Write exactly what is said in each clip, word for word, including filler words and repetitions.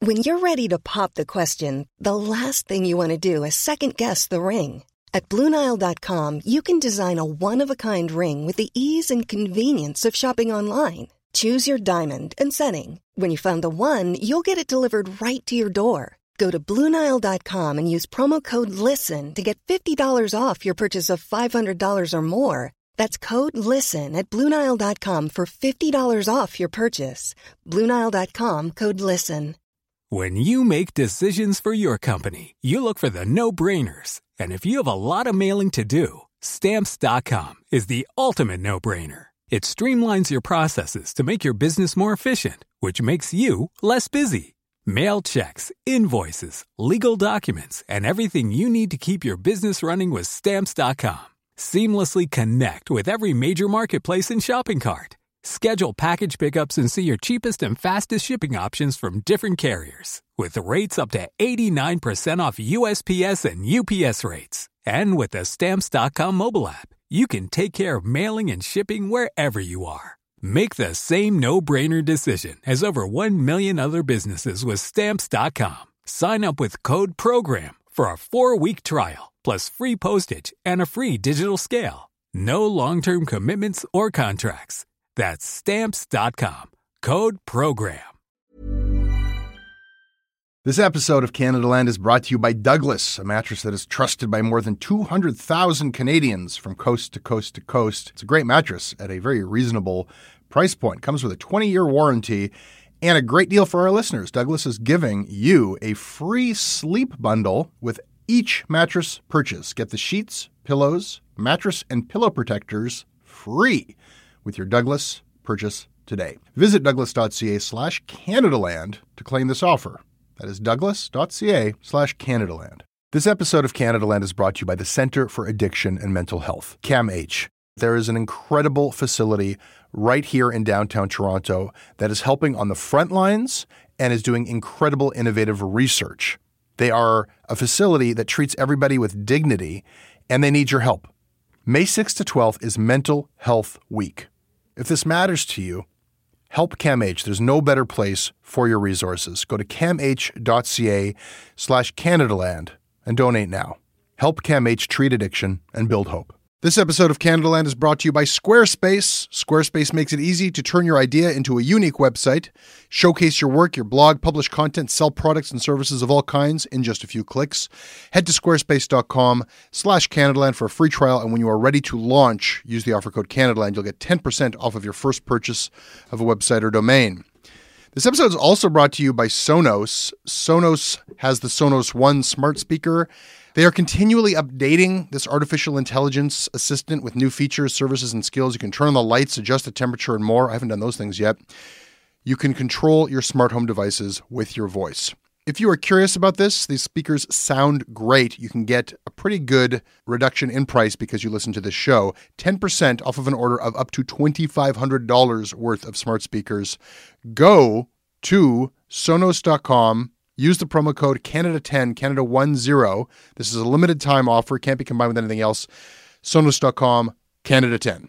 When you're ready to pop the question, the last thing you want to do is second-guess the ring. At Blue Nile dot com, you can design a one-of-a-kind ring with the ease and convenience of shopping online. Choose your diamond and setting. When you find the one, you'll get it delivered right to your door. Go to Blue Nile dot com and use promo code LISTEN to get fifty dollars off your purchase of five hundred dollars or more. That's code LISTEN at Blue Nile dot com for fifty dollars off your purchase. Blue Nile dot com, code LISTEN. When you make decisions for your company, you look for the no-brainers. And if you have a lot of mailing to do, Stamps dot com is the ultimate no-brainer. It streamlines your processes to make your business more efficient, which makes you less busy. Mail checks, invoices, legal documents, and everything you need to keep your business running with Stamps dot com. Seamlessly connect with every major marketplace and shopping cart. Schedule package pickups and see your cheapest and fastest shipping options from different carriers. With rates up to eighty-nine percent off U S P S and U P S rates. And with the Stamps dot com mobile app, you can take care of mailing and shipping wherever you are. Make the same no-brainer decision as over one million other businesses with Stamps dot com. Sign up with code PROGRAM for a four-week trial, plus free postage and a free digital scale. No long-term commitments or contracts. That's Stamps dot com. Code PROGRAM. This episode of Canada Land is brought to you by Douglas, a mattress that is trusted by more than two hundred thousand Canadians from coast to coast to coast. It's a great mattress at a very reasonable price point. Comes with a twenty-year warranty and a great deal for our listeners. Douglas is giving you a free sleep bundle with each mattress purchase. Get the sheets, pillows, mattress, and pillow protectors free with your Douglas purchase today. Visit douglas.ca slash Canadaland to claim this offer. That is douglas.ca slash Canadaland. This episode of Canada Land is brought to you by the Centre for Addiction and Mental Health, CAMH. There is an incredible facility right here in downtown Toronto that is helping on the front lines and is doing incredible innovative research. They are a facility that treats everybody with dignity, and they need your help. May sixth to twelfth is Mental Health Week. If this matters to you, help CAMH. There's no better place for your resources. Go to camh.ca slash Canadaland and donate now. Help CAMH treat addiction and build hope. This episode of Canada Land is brought to you by Squarespace. Squarespace makes it easy to turn your idea into a unique website, showcase your work, your blog, publish content, sell products and services of all kinds in just a few clicks. Head to squarespace.com slash CanadaLand for a free trial, and when you are ready to launch, use the offer code CanadaLand. You'll get ten percent off of your first purchase of a website or domain. This episode is also brought to you by Sonos. Sonos has the Sonos One smart speaker. They are continually updating this artificial intelligence assistant with new features, services, and skills. You can turn on the lights, adjust the temperature, and more. I haven't done those things yet. You can control your smart home devices with your voice. If you are curious about this, these speakers sound great. You can get a pretty good reduction in price because you listen to this show. ten percent off of an order of up to twenty-five hundred dollars worth of smart speakers. Go to sonos dot com. Use the promo code Canada ten, Canada ten. This is a limited time offer. Can't be combined with anything else. Sonos dot com, Canada ten.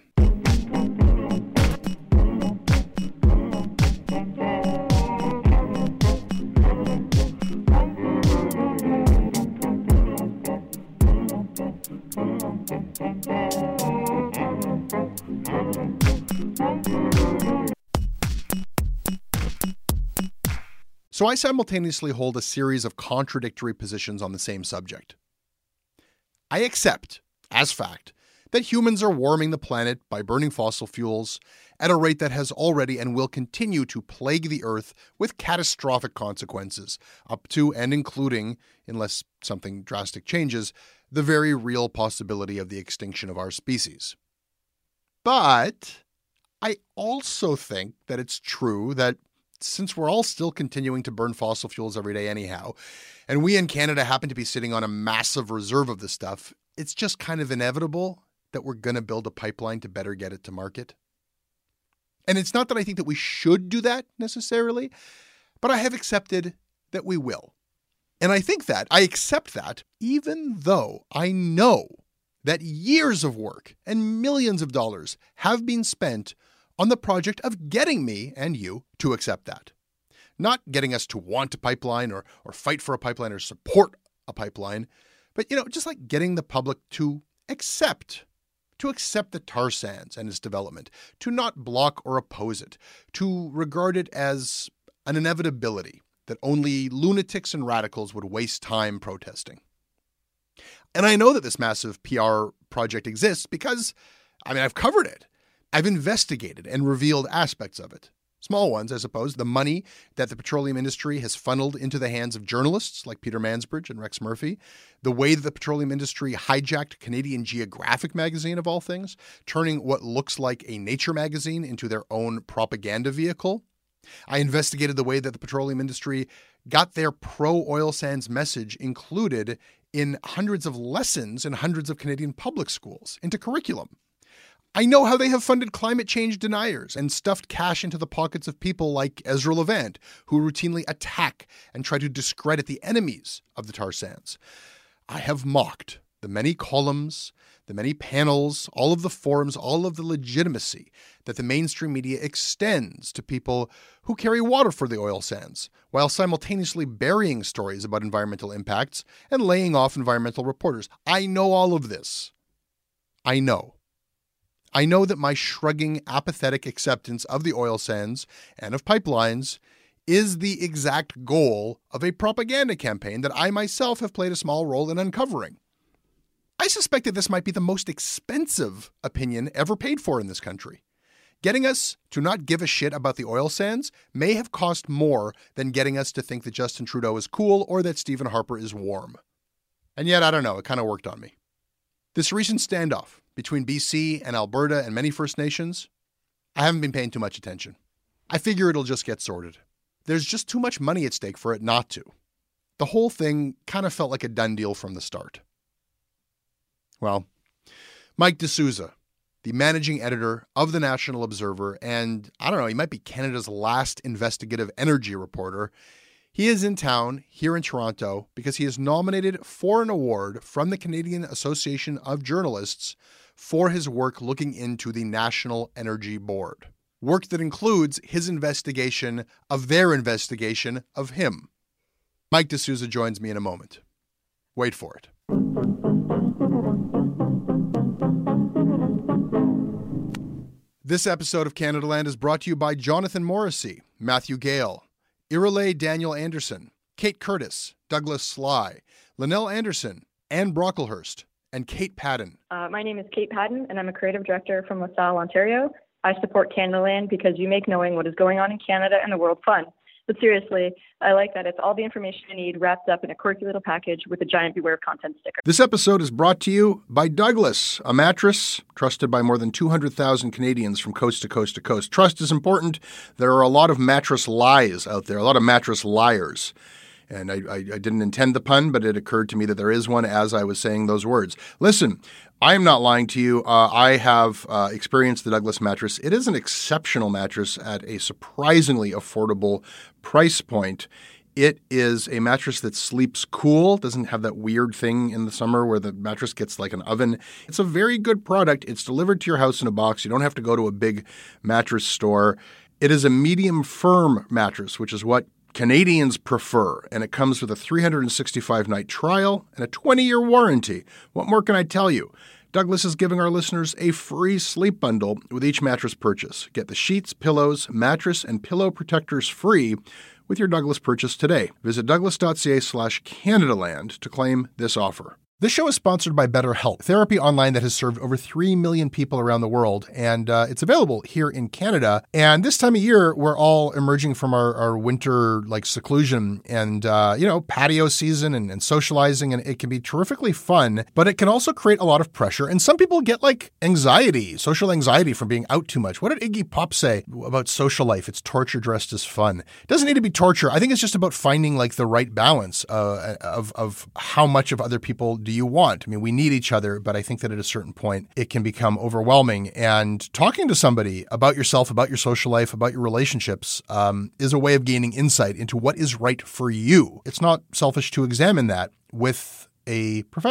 So I simultaneously hold a series of contradictory positions on the same subject. I accept, as fact, that humans are warming the planet by burning fossil fuels at a rate that has already and will continue to plague the Earth with catastrophic consequences, up to and including, unless something drastic changes, the very real possibility of the extinction of our species. But I also think that it's true that since we're all still continuing to burn fossil fuels every day anyhow, and we in Canada happen to be sitting on a massive reserve of this stuff, it's just kind of inevitable that we're going to build a pipeline to better get it to market. And it's not that I think that we should do that necessarily, but I have accepted that we will. And I think that, I accept that, even though I know that years of work and millions of dollars have been spent on the project of getting me and you to accept that. Not getting us to want a pipeline or, or fight for a pipeline or support a pipeline, but, you know, just like getting the public to accept, to accept the tar sands and its development, to not block or oppose it, to regard it as an inevitability that only lunatics and radicals would waste time protesting. And I know that this massive P R project exists because, I mean, I've covered it. I've investigated and revealed aspects of it. Small ones, I suppose. The money that the petroleum industry has funneled into the hands of journalists like Peter Mansbridge and Rex Murphy. The way that the petroleum industry hijacked Canadian Geographic magazine, of all things, turning what looks like a nature magazine into their own propaganda vehicle. I investigated the way that the petroleum industry got their pro-oil sands message included in hundreds of lessons in hundreds of Canadian public schools, into curriculum. I know how they have funded climate change deniers and stuffed cash into the pockets of people like Ezra Levant, who routinely attack and try to discredit the enemies of the tar sands. I have mocked the many columns, the many panels, all of the forums, all of the legitimacy that the mainstream media extends to people who carry water for the oil sands, while simultaneously burying stories about environmental impacts and laying off environmental reporters. I know all of this. I know. I know that my shrugging, apathetic acceptance of the oil sands and of pipelines is the exact goal of a propaganda campaign that I myself have played a small role in uncovering. I suspect that this might be the most expensive opinion ever paid for in this country. Getting us to not give a shit about the oil sands may have cost more than getting us to think that Justin Trudeau is cool or that Stephen Harper is warm. And yet, I don't know, it kind of worked on me. This recent standoff between B C and Alberta and many First Nations, I haven't been paying too much attention. I figure it'll just get sorted. There's just too much money at stake for it not to. The whole thing kind of felt like a done deal from the start. Well, Mike D'Souza, the managing editor of the National Observer, and I don't know, he might be Canada's last investigative energy reporter. He is in town here in Toronto because he is nominated for an award from the Canadian Association of Journalists for his work looking into the National Energy Board. Work that includes his investigation of their investigation of him. Mike D'Souza joins me in a moment. Wait for it. This episode of Canadaland is brought to you by Jonathan Morrissey, Matthew Gale, Irelay Daniel Anderson, Kate Curtis, Douglas Sly, Linnell Anderson, Anne Brocklehurst, and Kate Padden. Uh, my name is Kate Padden, and I'm a creative director from LaSalle, Ontario. I support Canadaland because you make knowing what is going on in Canada and the world fun. But seriously, I like that it's all the information you need wrapped up in a quirky little package with a giant Beware of Content sticker. This episode is brought to you by Douglas, a mattress trusted by more than two hundred thousand Canadians from coast to coast to coast. Trust is important. There are a lot of mattress lies out there, a lot of mattress liars. And I, I, I didn't intend the pun, but it occurred to me that there is one as I was saying those words. Listen, I am not lying to you. Uh, I have uh, experienced the Douglas mattress. It is an exceptional mattress at a surprisingly affordable price point. It is a mattress that sleeps cool, doesn't have that weird thing in the summer where the mattress gets like an oven. It's a very good product. It's delivered to your house in a box. You don't have to go to a big mattress store. It is a medium firm mattress, which is what Canadians prefer, and it comes with a three hundred sixty-five night trial and a twenty-year warranty. What more can I tell you? Douglas is giving our listeners a free sleep bundle with each mattress purchase. Get the sheets, pillows, mattress, and pillow protectors free with your Douglas purchase today. Visit douglas.ca slash Canadaland to claim this offer. This show is sponsored by BetterHelp, therapy online that has served over three million people around the world, and uh, it's available here in Canada. And this time of year, we're all emerging from our, our winter like seclusion and, uh, you know, patio season and, and socializing, and it can be terrifically fun, but it can also create a lot of pressure. And some people get like anxiety, social anxiety from being out too much. What did Iggy Pop say about social life? It's torture dressed as fun. It doesn't need to be torture. I think it's just about finding like the right balance uh, of, of how much of other people do you want. I mean, we need each other, but I think that at a certain point, it can become overwhelming. And talking to somebody about yourself, about your social life, about your relationships um, is a way of gaining insight into what is right for you. It's not selfish to examine that with a professional.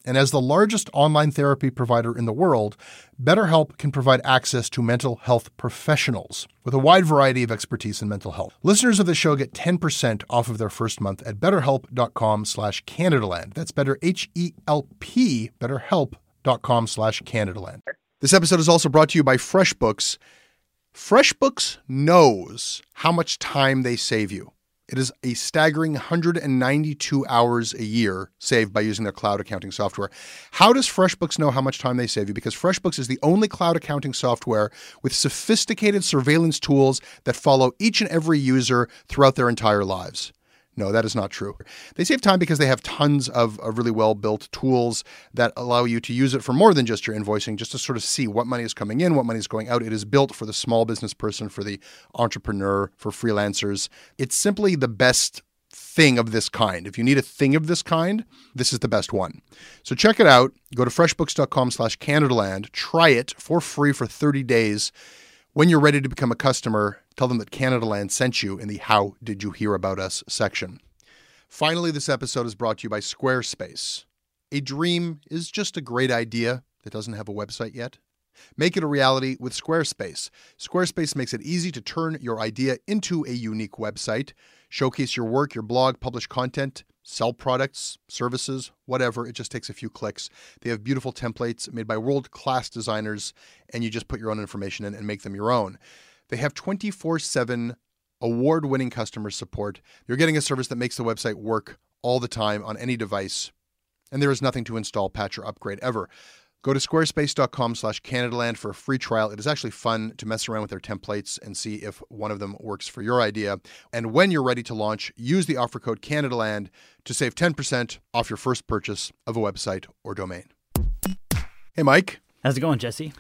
And as the largest online therapy provider in the world, BetterHelp can provide access to mental health professionals with a wide variety of expertise in mental health. Listeners of the show get ten percent off of their first month at betterhelp.com slash Canadaland. That's better, H E L P, betterhelp.com slash Canadaland. This episode is also brought to you by FreshBooks. FreshBooks knows how much time they save you. It is a staggering one hundred ninety-two hours a year saved by using their cloud accounting software. How does FreshBooks know how much time they save you? Because FreshBooks is the only cloud accounting software with sophisticated surveillance tools that follow each and every user throughout their entire lives. No, that is not true. They save time because they have tons of, of really well-built tools that allow you to use it for more than just your invoicing, just to sort of see what money is coming in, what money is going out. It is built for the small business person, for the entrepreneur, for freelancers. It's simply the best thing of this kind. If you need a thing of this kind, this is the best one. So check it out. Go to freshbooks.com slash Canadaland. Try it for free for thirty days. When you're ready to become a customer, tell them that Canadaland sent you in the How Did You Hear About Us section. Finally, this episode is brought to you by Squarespace. A dream is just a great idea that doesn't have a website yet. Make it a reality with Squarespace. Squarespace makes it easy to turn your idea into a unique website, showcase your work, your blog, publish content, sell products, services, whatever. It just takes a few clicks. They have beautiful templates made by world-class designers, and you just put your own information in and make them your own. They have twenty-four seven award-winning customer support. You're getting a service that makes the website work all the time on any device, and there is nothing to install, patch, or upgrade ever. Go to squarespace.com slash Canadaland for a free trial. It is actually fun to mess around with their templates and see if one of them works for your idea. And when you're ready to launch, use the offer code Canadaland to save ten percent off your first purchase of a website or domain. Hey, Mike. How's it going, Jesse?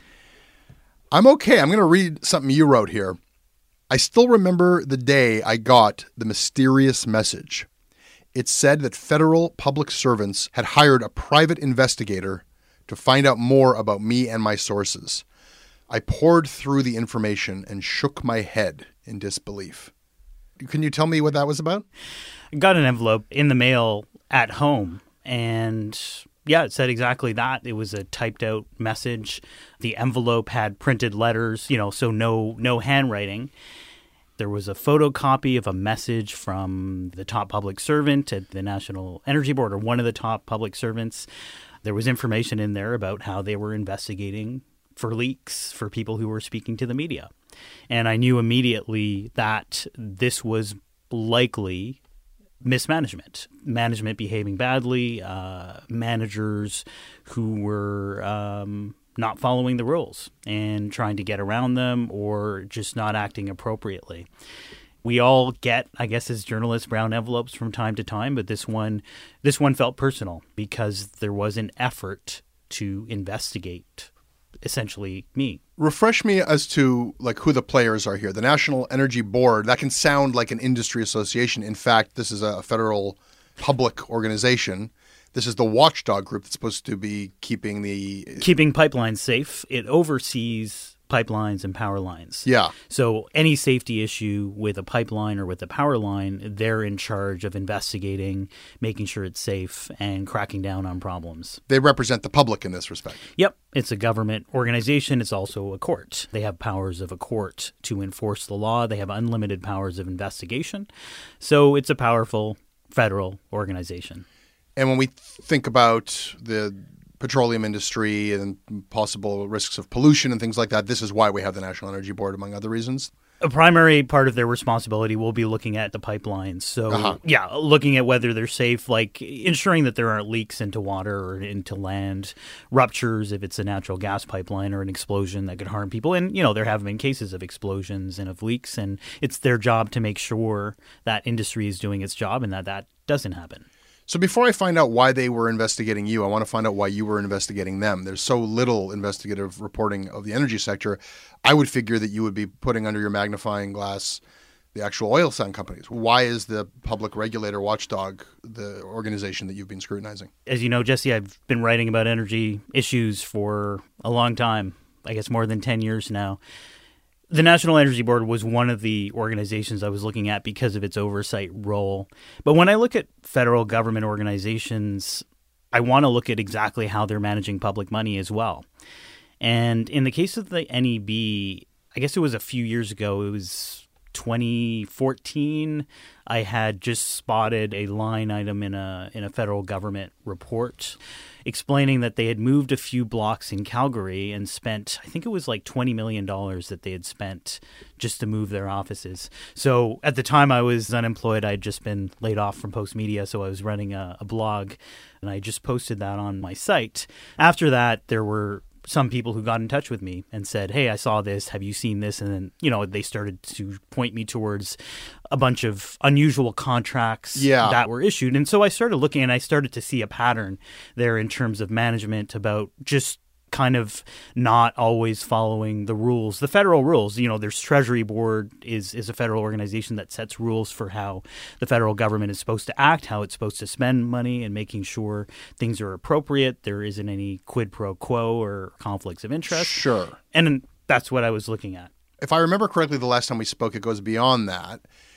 I'm okay. I'm going to read something you wrote here. I still remember the day I got the mysterious message. It said that federal public servants had hired a private investigator to find out more about me and my sources. I poured through the information and shook my head in disbelief. Can you tell me what that was about? I got an envelope in the mail at home, and yeah, it said exactly that. It was a typed out message. The envelope had printed letters, you know, so no no handwriting. There was a photocopy of a message from the top public servant at the National Energy Board, or one of the top public servants. There was information in there about how they were investigating for leaks for people who were speaking to the media. And I knew immediately that this was likely mismanagement, management behaving badly, uh, managers who were um, not following the rules and trying to get around them or just not acting appropriately. We all get, I guess, as journalists, brown envelopes from time to time, but this one, this one felt personal because there was an effort to investigate, essentially, me. Refresh me as to like who the players are here. The National Energy Board, that can sound like an industry association. In fact, this is a federal public organization. This is the watchdog group that's supposed to be keeping the... Keeping pipelines safe. It oversees pipelines and power lines. Yeah. So any safety issue with a pipeline or with a power line, they're in charge of investigating, making sure it's safe, and cracking down on problems. They represent the public in this respect. Yep. It's a government organization. It's also a court. They have powers of a court to enforce the law. They have unlimited powers of investigation. So it's a powerful federal organization. And when we think about the petroleum industry and possible risks of pollution and things like that, this is why we have the National Energy Board, among other reasons. A primary part of their responsibility will be looking at the pipelines. So, uh-huh. yeah, looking at whether they're safe, like ensuring that there aren't leaks into water or into land, ruptures if it's a natural gas pipeline or an explosion that could harm people. And, you know, there have been cases of explosions and of leaks, and it's their job to make sure that industry is doing its job and that that doesn't happen. So before I find out why they were investigating you, I want to find out why you were investigating them. There's so little investigative reporting of the energy sector. I would figure that you would be putting under your magnifying glass the actual oil sand companies. Why is the public regulator watchdog the organization that you've been scrutinizing? As you know, Jesse, I've been writing about energy issues for a long time, I guess more than ten years now. The National Energy Board was one of the organizations I was looking at because of its oversight role. But when I look at federal government organizations, I want to look at exactly how they're managing public money as well. And in the case of the N E B, I guess it was a few years ago, it was twenty fourteen, I had just spotted a line item in a in a federal government report explaining that they had moved a few blocks in Calgary and spent, I think it was like twenty million dollars that they had spent just to move their offices. So at the time I was unemployed. I'd just been laid off from Postmedia, so I was running a, a blog, and I just posted that on my site. After that, there were some people who got in touch with me and said, hey, I saw this. Have you seen this? And then, you know, they started to point me towards a bunch of unusual contracts yeah. that were issued. And so I started looking, and I started to see a pattern there in terms of management about just kind of not always following the rules, the federal rules. You know, there's Treasury Board is is a federal organization that sets rules for how the federal government is supposed to act, how it's supposed to spend money, and making sure things are appropriate. There isn't any quid pro quo or conflicts of interest. Sure. And that's what I was looking at. If I remember correctly, the last time we spoke, it goes beyond that.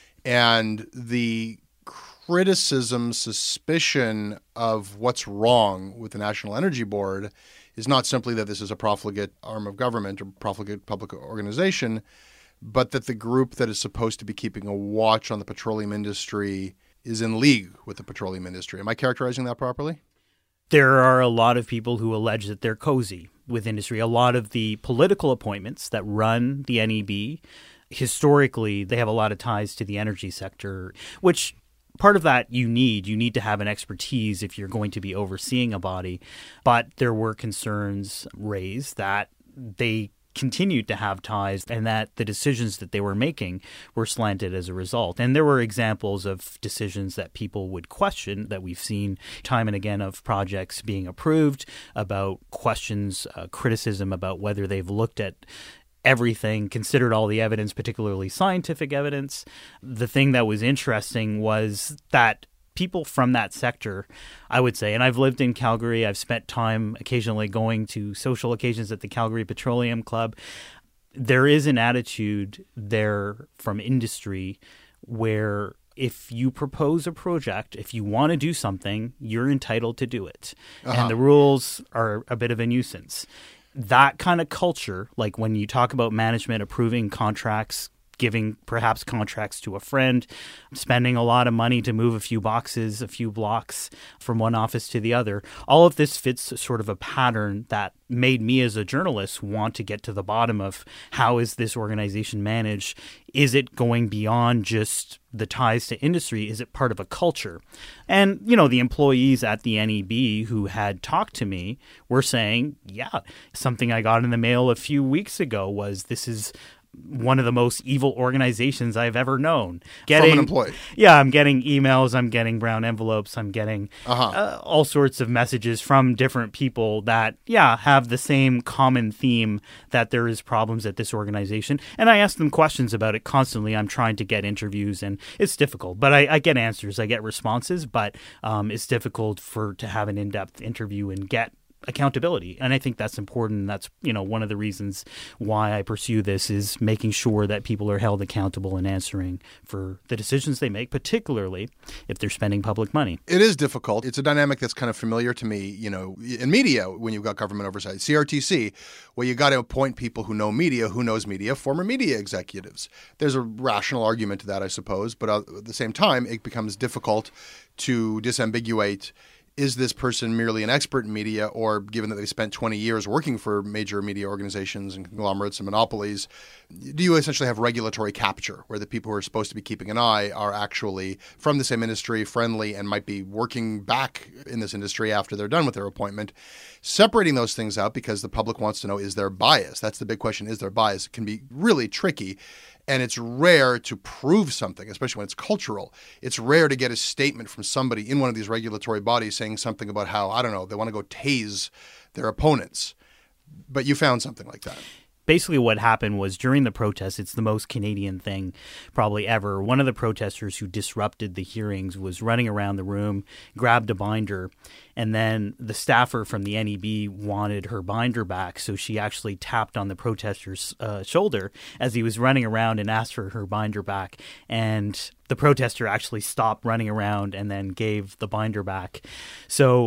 And the criticism, suspicion of what's wrong with the National Energy Board is not simply that this is a profligate arm of government or profligate public organization, but that the group that is supposed to be keeping a watch on the petroleum industry is in league with the petroleum industry. Am I characterizing that properly? There are a lot of people who allege that they're cozy with industry. A lot of the political appointments that run the N E B, historically, they have a lot of ties to the energy sector, which part of that you need. You need to have an expertise if you're going to be overseeing a body. But there were concerns raised that they continued to have ties and that the decisions that they were making were slanted as a result. And there were examples of decisions that people would question that we've seen time and again of projects being approved, about questions, uh, criticism about whether they've looked at everything, considered all the evidence, particularly scientific evidence. The thing that was interesting was that people from that sector, I would say, and I've lived in Calgary, I've spent time occasionally going to social occasions at the Calgary Petroleum Club. There is an attitude there from industry where if you propose a project, if you want to do something, you're entitled to do it. Uh-huh. And the rules are a bit of a nuisance. That kind of culture, like when you talk about management approving contracts, giving perhaps contracts to a friend, spending a lot of money to move a few boxes, a few blocks from one office to the other, all of this fits sort of a pattern that made me as a journalist want to get to the bottom of how is this organization managed? Is it going beyond just the ties to industry? Is it part of a culture? And, you know, the employees at the N E B who had talked to me were saying, yeah, something I got in the mail a few weeks ago was this is one of the most evil organizations I've ever known. Getting, From an employee. Yeah, I'm getting emails, I'm getting brown envelopes, I'm getting uh-huh. uh, all sorts of messages from different people that, yeah, have the same common theme that there is problems at this organization. And I ask them questions about it constantly. I'm trying to get interviews, and it's difficult. But I, I get answers, I get responses, but um, it's difficult for to have an in-depth interview and get accountability. And I think that's important. And that's, you know, one of the reasons why I pursue this is making sure that people are held accountable and answering for the decisions they make, particularly if they're spending public money. It is difficult. It's a dynamic that's kind of familiar to me, you know, in media when you've got government oversight. C R T C, where you got to appoint people who know media, who knows media, former media executives. There's a rational argument to that, I suppose. But at the same time, it becomes difficult to disambiguate, is this person merely an expert in media, or given that they spent twenty years working for major media organizations and conglomerates and monopolies, do you essentially have regulatory capture where the people who are supposed to be keeping an eye are actually from the same industry, friendly, and might be working back in this industry after they're done with their appointment? Separating those things out, because the public wants to know, is there bias? That's the big question. Is there bias? It can be really tricky. And it's rare to prove something, especially when it's cultural. It's rare to get a statement from somebody in one of these regulatory bodies saying something about how, I don't know, they want to go tase their opponents. But you found something like that. Basically what happened was during the protest, it's the most Canadian thing probably ever. One of the protesters who disrupted the hearings was running around the room, grabbed a binder, and then the staffer from the N E B wanted her binder back. So she actually tapped on the protester's uh, shoulder as he was running around and asked for her binder back. And the protester actually stopped running around and then gave the binder back. So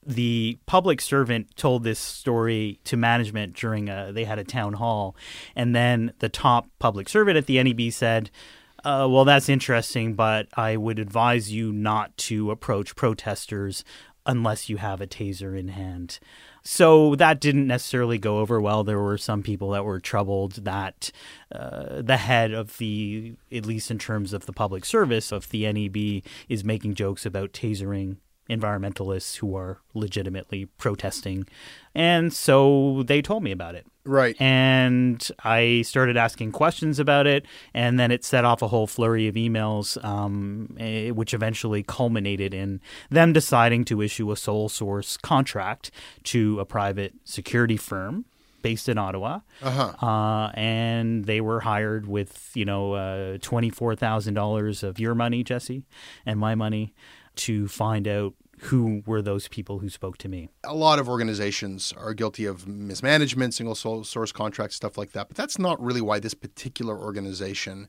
The public servant told this story to management during a, they had a town hall. And then the top public servant at the N E B said, uh, well, that's interesting, but I would advise you not to approach protesters unless you have a taser in hand. So that didn't necessarily go over well. There were some people that were troubled that uh, the head of the, at least in terms of the public service of the N E B, is making jokes about tasering environmentalists who are legitimately protesting. And so they told me about it. Right. And I started asking questions about it, and then it set off a whole flurry of emails, um, eh, which eventually culminated in them deciding to issue a sole source contract to a private security firm based in Ottawa. Uh-huh. Uh, and they were hired with, you know, uh, twenty-four thousand dollars of your money, Jesse, and my money, to find out who were those people who spoke to me. A lot of organizations are guilty of mismanagement, single source contracts, stuff like that. But that's not really why this particular organization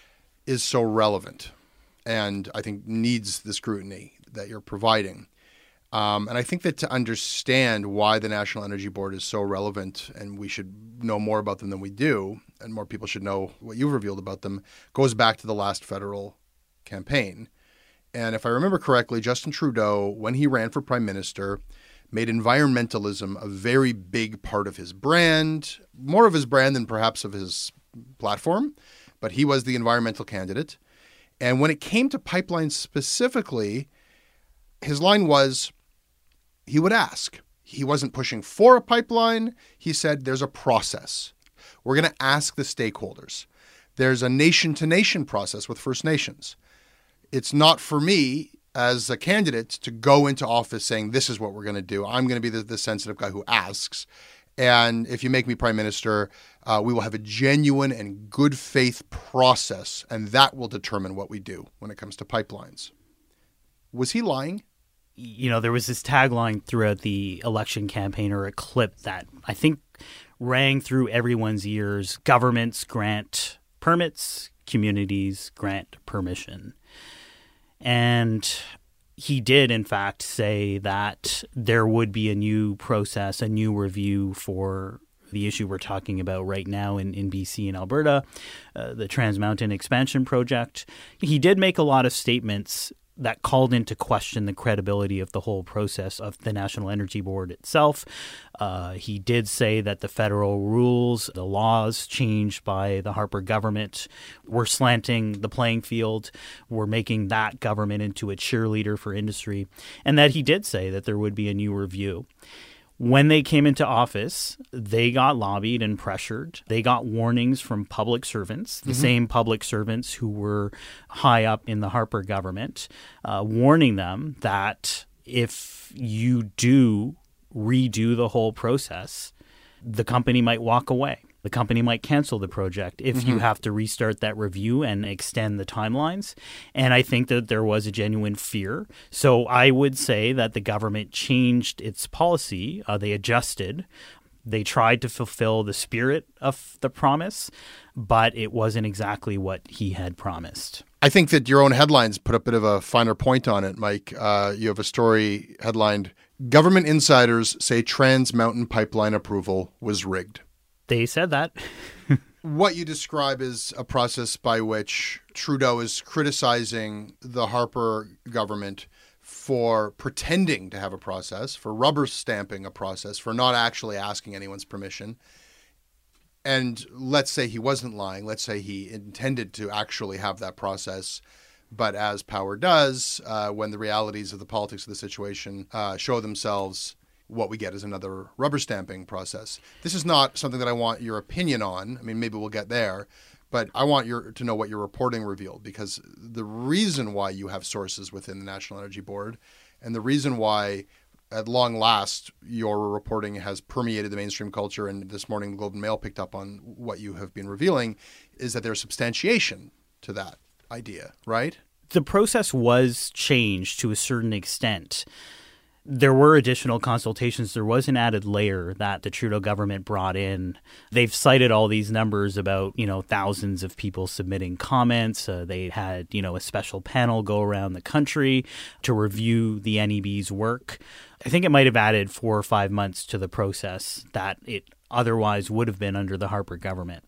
is so relevant and I think needs the scrutiny that you're providing. Um, and I think that to understand why the National Energy Board is so relevant and we should know more about them than we do, and more people should know what you've revealed about them, goes back to the last federal campaign. And if I remember correctly, Justin Trudeau, when he ran for prime minister, made environmentalism a very big part of his brand, more of his brand than perhaps of his platform, but he was the environmental candidate. And when it came to pipelines specifically, his line was, he would ask. He wasn't pushing for a pipeline. He said, there's a process. We're going to ask the stakeholders. There's a nation-to-nation process with First Nations. It's not for me as a candidate to go into office saying, this is what we're going to do. I'm going to be the, the sensitive guy who asks. And if you make me prime minister, uh, we will have a genuine and good faith process, and that will determine what we do when it comes to pipelines. Was he lying? You know, there was this tagline throughout the election campaign, or a clip that I think rang through everyone's ears: governments grant permits, communities grant permission. And he did, in fact, say that there would be a new process, a new review for the issue we're talking about right now in, in B C and Alberta, uh, the Trans Mountain Expansion Project. He did make a lot of statements that called into question the credibility of the whole process of the National Energy Board itself. Uh, he did say that the federal rules, the laws changed by the Harper government, were slanting the playing field, were making that government into a cheerleader for industry, and that he did say that there would be a new review. When they came into office, they got lobbied and pressured. They got warnings from public servants, the mm-hmm. same public servants who were high up in the Harper government, uh, warning them that if you do redo the whole process, the company might walk away. The company might cancel the project if mm-hmm. you have to restart that review and extend the timelines. And I think that there was a genuine fear. So I would say that the government changed its policy. Uh, they adjusted. They tried to fulfill the spirit of the promise, but it wasn't exactly what he had promised. I think that your own headlines put a bit of a finer point on it, Mike. Uh, you have a story headlined, "Government insiders say Trans Mountain pipeline approval was rigged." They said that. What you describe is a process by which Trudeau is criticizing the Harper government for pretending to have a process, for rubber stamping a process, for not actually asking anyone's permission. And let's say he wasn't lying. Let's say he intended to actually have that process. But as power does, uh, when the realities of the politics of the situation uh, show themselves, what we get is another rubber stamping process. This is not something that I want your opinion on. I mean, maybe we'll get there, but I want your to know what your reporting revealed, because the reason why you have sources within the National Energy Board and the reason why at long last your reporting has permeated the mainstream culture, and this morning the Globe and Mail picked up on what you have been revealing, is that there's substantiation to that idea, right? The process was changed to a certain extent. There were additional consultations. There was an added layer that the Trudeau government brought in. They've cited all these numbers about, you know, thousands of people submitting comments. Uh, they had, you know, a special panel go around the country to review the N E B's work. I think it might have added four or five months to the process that it otherwise would have been under the Harper government.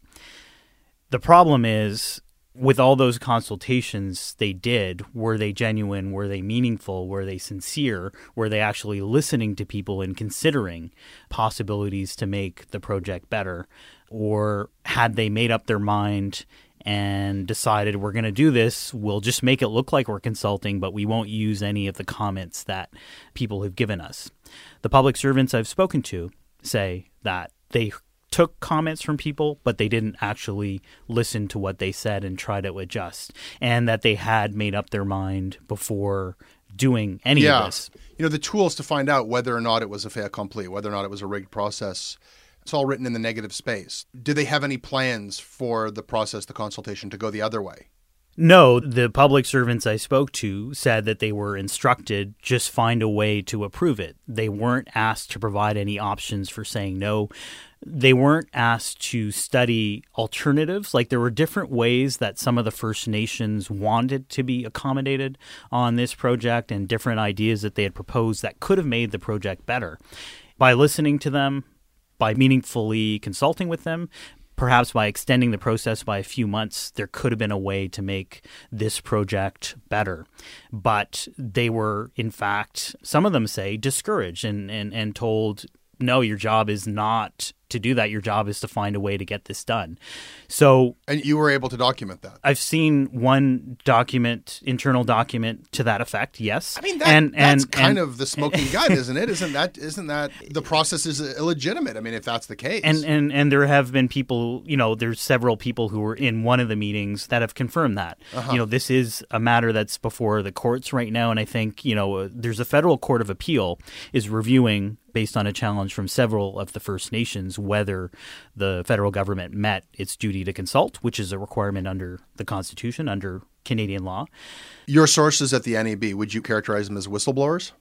The problem is, with all those consultations they did, were they genuine? Were they meaningful? Were they sincere? Were they actually listening to people and considering possibilities to make the project better? Or had they made up their mind and decided we're going to do this, we'll just make it look like we're consulting, but we won't use any of the comments that people have given us? The public servants I've spoken to say that they took comments from people, but they didn't actually listen to what they said and try to adjust, and that they had made up their mind before doing any yeah. of this. You know, the tools to find out whether or not it was a fait accompli, whether or not it was a rigged process, it's all written in the negative space. Did they have any plans for the process, the consultation, to go the other way? No, the public servants I spoke to said that they were instructed just find a way to approve it. They weren't asked to provide any options for saying no. They weren't asked to study alternatives. Like, there were different ways that some of the First Nations wanted to be accommodated on this project, and different ideas that they had proposed that could have made the project better. By listening to them, by meaningfully consulting with them, perhaps by extending the process by a few months, there could have been a way to make this project better. But they were, in fact, some of them say, discouraged and, and, and told, no, your job is not to do that. Your job is to find a way to get this done. So, and you were able to document that? I've seen one document, internal document to that effect, yes. I mean, that, and, that's and, kind and, of the smoking gun, isn't it? Isn't that isn't that the process is illegitimate? I mean, if that's the case. And, and, and there have been people, you know, there's several people who were in one of the meetings that have confirmed that. Uh-huh. You know, this is a matter that's before the courts right now. And I think, you know, there's a federal court of appeal is reviewing, based on a challenge from several of the First Nations, whether the federal government met its duty to consult, which is a requirement under the Constitution, under Canadian law. Your sources at the N A B, would you characterize them as whistleblowers?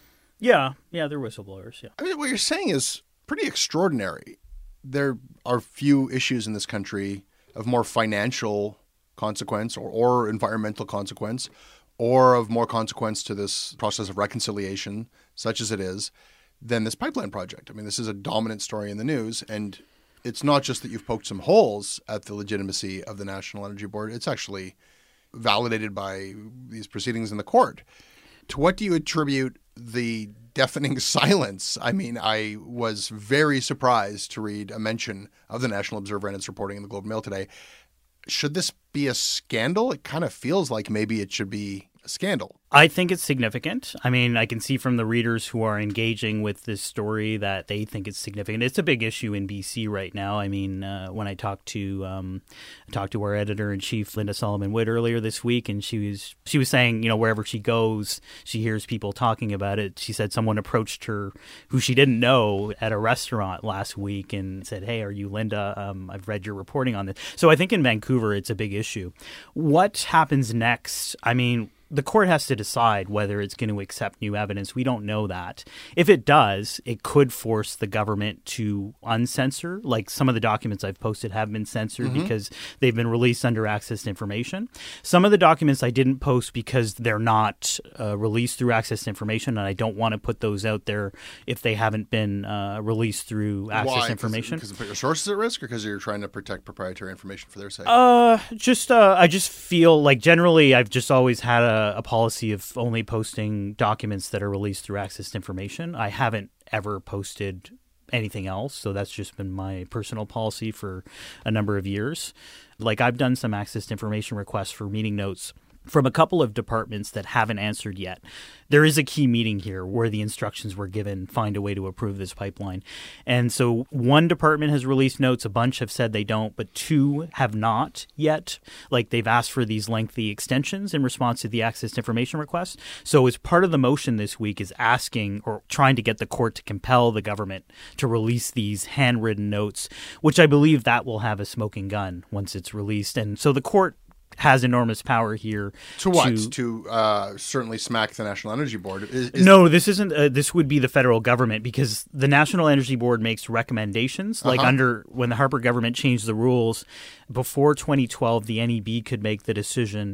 Yeah, yeah, they're whistleblowers, yeah. I mean, what you're saying is pretty extraordinary. There are few issues in this country of more financial consequence or, or environmental consequence, or of more consequence to this process of reconciliation, such as it is, than this pipeline project. I mean, this is a dominant story in the news, and it's not just that you've poked some holes at the legitimacy of the National Energy Board. It's actually validated by these proceedings in the court. To what do you attribute the deafening silence? I mean, I was very surprised to read a mention of the National Observer and its reporting in the Globe and Mail today. Should this be a scandal? It kind of feels like maybe it should be a scandal. I think it's significant. I mean, I can see from the readers who are engaging with this story that they think it's significant. It's a big issue in B C right now. I mean, uh, when I talked to um, talked to our editor-in-chief, Linda Solomon-Wood, earlier this week, and she was she was saying, you know, wherever she goes, she hears people talking about it. She said someone approached her who she didn't know at a restaurant last week and said, hey, are you Linda? Um, I've read your reporting on this. So I think in Vancouver, it's a big issue. What happens next? I mean, the court has to decide whether it's going to accept new evidence. We don't know that. If it does, it could force the government to uncensor. Like, some of the documents I've posted have been censored mm-hmm. because they've been released under access to information. Some of the documents I didn't post because they're not uh, released through access to information, and I don't want to put those out there if they haven't been uh, released through access Why? to information. Because you put your sources at risk, or because you're trying to protect proprietary information for their sake? Uh, just uh, I just feel like generally I've just always had a a policy of only posting documents that are released through access to information. I haven't ever posted anything else, so that's just been my personal policy for a number of years. Like, I've done some access to information requests for meeting notes from a couple of departments that haven't answered yet. There is a key meeting here where the instructions were given, find a way to approve this pipeline. And so one department has released notes, a bunch have said they don't, but two have not yet. Like, they've asked for these lengthy extensions in response to the access to information request. So as part of the motion this week is asking or trying to get the court to compel the government to release these handwritten notes, which I believe that will have a smoking gun once it's released. And so the court has enormous power here. To what? To, to uh, certainly smack the National Energy Board? Is, is no, this isn't. Uh, this would be the federal government, because the National Energy Board makes recommendations. Like uh-huh. under when the Harper government changed the rules before twenty twelve, the N E B could make the decision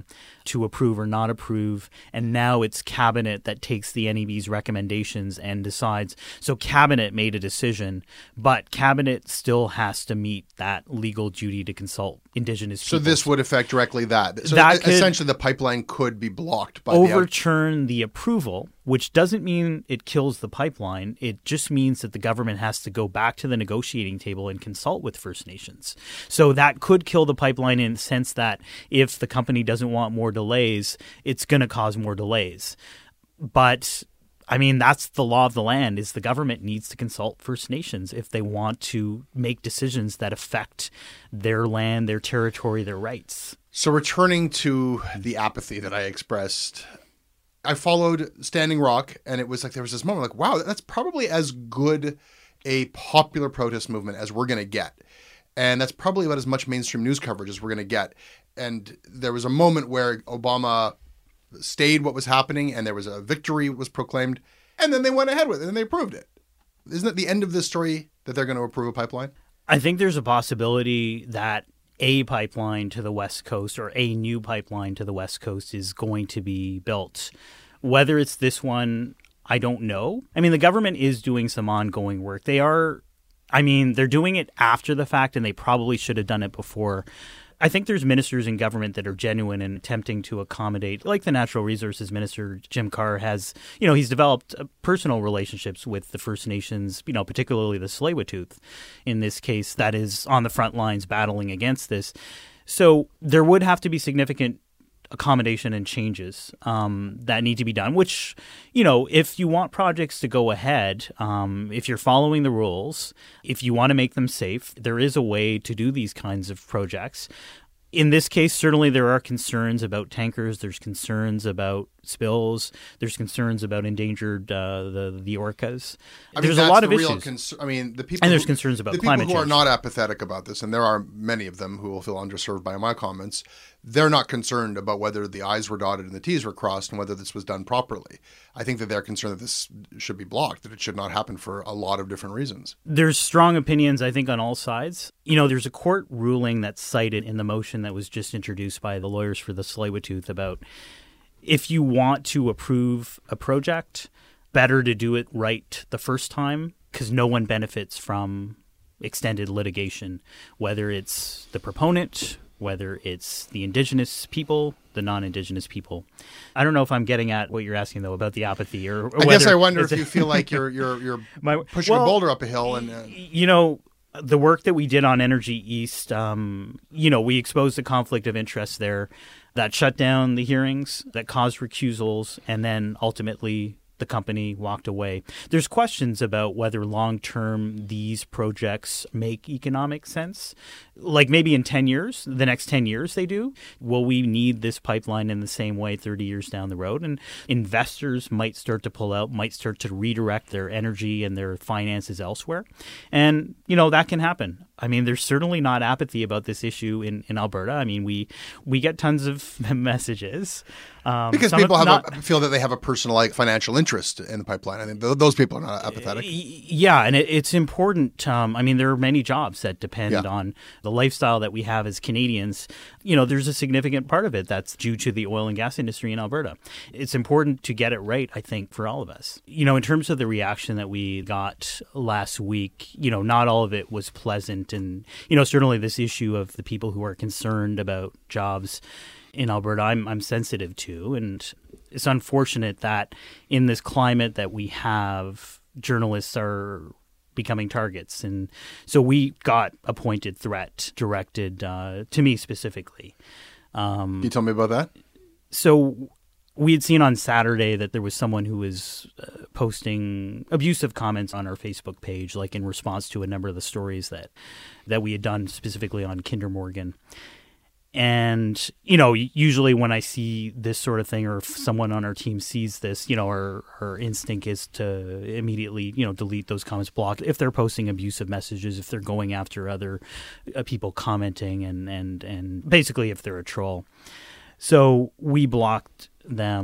to approve or not approve. And now it's Cabinet that takes the N E B's recommendations and decides. So Cabinet made a decision, but Cabinet still has to meet that legal duty to consult Indigenous So peoples. this would affect directly that. So That could essentially the pipeline could be blocked by the overturn the approval, which doesn't mean it kills the pipeline. It just means that the government has to go back to the negotiating table and consult with First Nations. So that could kill the pipeline in the sense that if the company doesn't want more delays, it's going to cause more delays. But I mean, that's the law of the land, is the government needs to consult First Nations if they want to make decisions that affect their land, their territory, their rights. So returning to the apathy that I expressed, I followed Standing Rock, and it was like there was this moment like, wow, that's probably as good a popular protest movement as we're going to get. And that's probably about as much mainstream news coverage as we're going to get. And there was a moment where Obama stayed what was happening, and there was a victory was proclaimed, and then they went ahead with it, and they approved it. Isn't it the end of this story that they're going to approve a pipeline? I think there's a possibility that a pipeline to the West Coast or a new pipeline to the West Coast is going to be built. Whether it's this one, I don't know. I mean, the government is doing some ongoing work. They are, I mean, they're doing it after the fact, and they probably should have done it before. I think there's ministers in government that are genuine and attempting to accommodate, like the Natural Resources Minister, Jim Carr, has, you know, he's developed personal relationships with the First Nations, you know, particularly the Tsleil-Waututh in this case, that is on the front lines battling against this. So there would have to be significant accommodation and changes um, that need to be done, which, you know, if you want projects to go ahead, um, if you're following the rules, if you want to make them safe, there is a way to do these kinds of projects. In this case, certainly there are concerns about tankers. There's concerns about spills. There's concerns about endangered uh, the the orcas. I mean, there's that's a lot the of real issues. Cons- I mean, the people And there's who, concerns about the climate people who change. are not apathetic about this, and there are many of them who will feel underserved by my comments. They're not concerned about whether the I's were dotted and the T's were crossed and whether this was done properly. I think that they're concerned that this should be blocked, that it should not happen for a lot of different reasons. There's strong opinions, I think, on all sides. You know, there's a court ruling that's cited in the motion that was just introduced by the lawyers for the Tsleil-Waututh about if you want to approve a project, better to do it right the first time because no one benefits from extended litigation, whether it's the proponent, whether it's the Indigenous people, the non-Indigenous people. I don't know if I'm getting at what you're asking, though, about the apathy. Or, or I guess whether I wonder if it's- you feel like you're you're you're My- pushing well, a boulder up a hill. and uh, You know, the work that we did on Energy East, um, you know, we exposed the conflict of interest there that shut down the hearings, that caused recusals, and then ultimately the company walked away. There's questions about whether long-term these projects make economic sense. Like maybe in ten years, the next ten years they do. Will we need this pipeline in the same way thirty years down the road? And investors might start to pull out, might start to redirect their energy and their finances elsewhere. And, you know, that can happen. I mean, there's certainly not apathy about this issue in, in Alberta. I mean, we we get tons of messages. Um, because some people have not, a, feel that they have a personal like financial interest in the pipeline. I think th- those people are not apathetic. Yeah, and it, it's important. Um, I mean, there are many jobs that depend Yeah. on the lifestyle that we have as Canadians. You know, there's a significant part of it that's due to the oil and gas industry in Alberta. It's important to get it right, I think, for all of us. You know, in terms of the reaction that we got last week, you know, not all of it was pleasant. And, you know, certainly this issue of the people who are concerned about jobs in Alberta, I'm I'm sensitive to. And it's unfortunate that in this climate that we have, journalists are becoming targets. And so we got a pointed threat directed uh, to me specifically. Um, Can you tell me about that? so we had seen on Saturday that there was someone who was uh, posting abusive comments on our Facebook page, like in response to a number of the stories that, that we had done specifically on Kinder Morgan. And, you know, usually when I see this sort of thing or if someone on our team sees this, you know, our, our instinct is to immediately, you know, delete those comments, block if they're posting abusive messages, if they're going after other uh, people commenting and, and, and basically if they're a troll. So we blocked them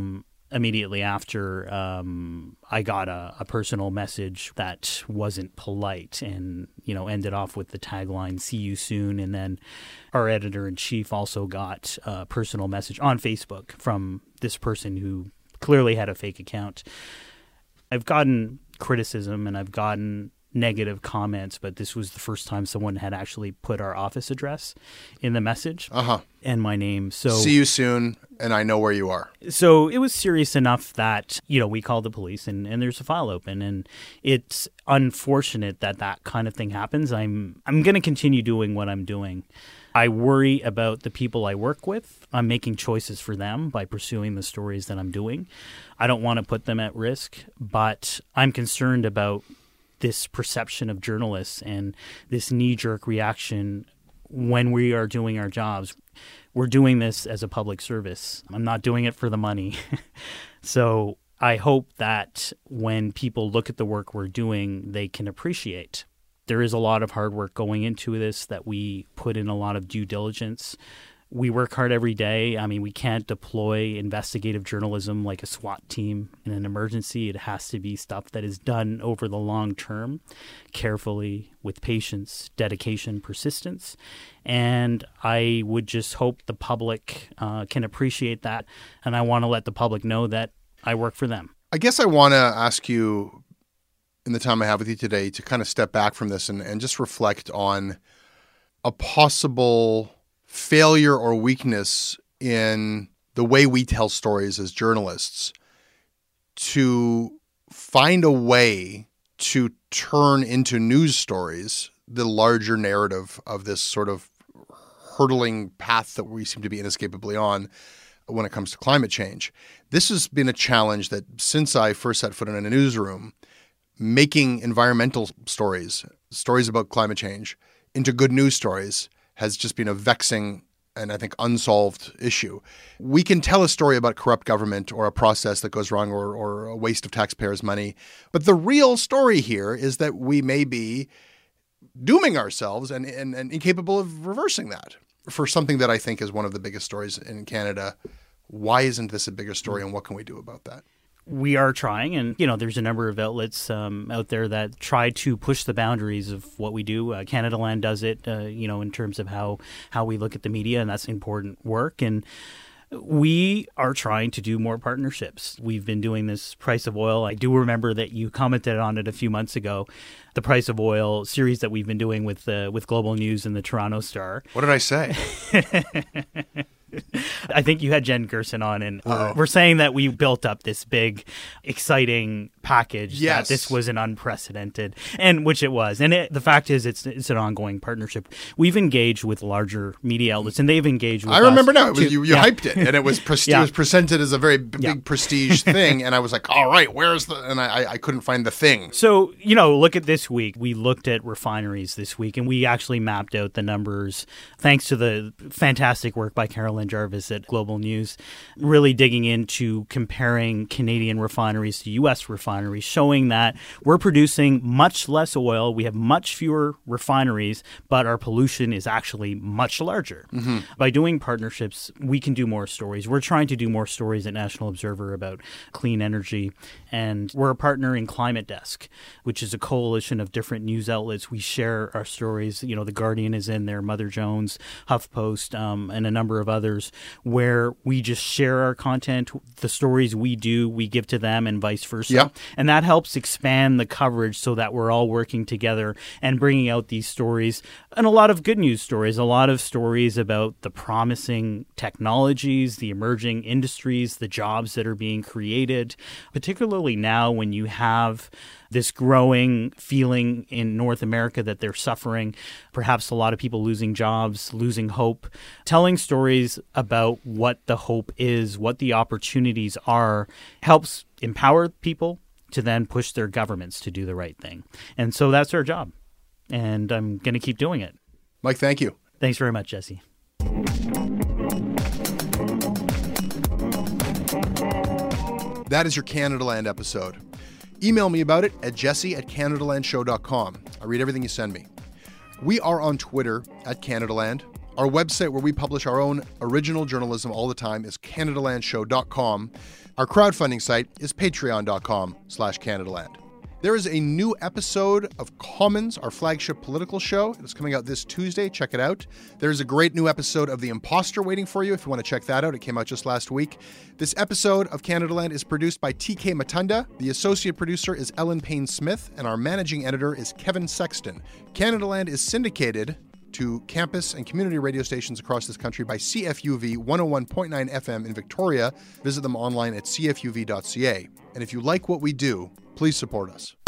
immediately after, um, I got a, a personal message that wasn't polite and, you know, ended off with the tagline, "See you soon." And then our editor-in-chief also got a personal message on Facebook from this person who clearly had a fake account. I've gotten criticism and I've gotten negative comments, but this was the first time someone had actually put our office address in the message uh-huh. and my name. So see you soon, and I know where you are. So it was serious enough that, you know, we called the police and, and there's a file open, and it's unfortunate that that kind of thing happens. I'm I'm going to continue doing what I'm doing. I worry about the people I work with. I'm making choices for them by pursuing the stories that I'm doing. I don't want to put them at risk, but I'm concerned about this perception of journalists and this knee-jerk reaction when we are doing our jobs. We're doing this as a public service. I'm not doing it for the money. So I hope that when people look at the work we're doing, they can appreciate. There is a lot of hard work going into this, that we put in a lot of due diligence. We work hard every day. I mean, we can't deploy investigative journalism like a SWAT team in an emergency. It has to be stuff that is done over the long term, carefully, with patience, dedication, persistence. And I would just hope the public uh, can appreciate that. And I want to let the public know that I work for them. I guess I want to ask you, in the time I have with you today, to kind of step back from this and, and just reflect on a possible failure or weakness in the way we tell stories as journalists, to find a way to turn into news stories the larger narrative of this sort of hurtling path that we seem to be inescapably on when it comes to climate change. This has been a challenge that since I first set foot in a newsroom, making environmental stories, stories about climate change, into good news stories has just been a vexing and I think unsolved issue. We can tell a story about corrupt government or a process that goes wrong or, or a waste of taxpayers' money. But the real story here is that we may be dooming ourselves and, and, and incapable of reversing that. For something that I think is one of the biggest stories in Canada, why isn't this a bigger story, and what can we do about that? We are trying, and, you know, there's a number of outlets um, out there that try to push the boundaries of what we do. Uh, Canada Land does it, uh, you know, in terms of how, how we look at the media, and that's important work. And we are trying to do more partnerships. We've been doing this Price of Oil. I do remember that you commented on it a few months ago, the Price of Oil series that we've been doing with uh, with Global News and the Toronto Star. What did I say? I think you had Jen Gerson on, and Uh-oh. we're saying that we built up this big, exciting package, yes. that this was an unprecedented, and which it was. And it, the fact is, it's it's an ongoing partnership. We've engaged with larger media outlets, and they've engaged with I remember us now. It was, too. you you yeah. hyped it, and it was, pres- Yeah. it was presented as a very b- Yeah. big prestige thing, and I was like, all right, where's the – and I, I couldn't find the thing. So, you know, look at this week. We looked at refineries this week, and we actually mapped out the numbers thanks to the fantastic work by Carolyn Jarvis at Global News, really digging into comparing Canadian refineries to U S refineries, showing that we're producing much less oil. We have much fewer refineries, but our pollution is actually much larger. Mm-hmm. By doing partnerships, we can do more stories. We're trying to do more stories at National Observer about clean energy, and we're a partner in Climate Desk, which is a coalition of different news outlets. We share our stories. You know, The Guardian is in there, Mother Jones, HuffPost, um, and a number of others, where we just share our content. The stories we do, we give to them, and vice versa. Yep. And that helps expand the coverage so that we're all working together and bringing out these stories, and a lot of good news stories, a lot of stories about the promising technologies, the emerging industries, the jobs that are being created, particularly now when you have this growing feeling in North America that they're suffering, perhaps a lot of people losing jobs, losing hope. Telling stories about what the hope is, what the opportunities are, helps empower people to then push their governments to do the right thing. And so that's our job. And I'm going to keep doing it. Mike, thank you. Thanks very much, Jesse. That is your Canada Land episode. Email me about it at jesse at canadalandshow dot com. I read everything you send me. We are on Twitter at Canadaland. Our website where we publish our own original journalism all the time is canada land show dot com. Our crowdfunding site is patreon.com slash Canadaland. There is a new episode of Commons, our flagship political show. It's coming out this Tuesday. Check it out. There's a great new episode of The Imposter waiting for you if you want to check that out. It came out just last week. This episode of Canadaland is produced by T K Matunda. The associate producer is Ellen Payne-Smith, and our managing editor is Kevin Sexton. Canadaland is syndicated to campus and community radio stations across this country by C F U V one oh one point nine F M in Victoria. Visit them online at c f u v dot c a. And if you like what we do, please support us.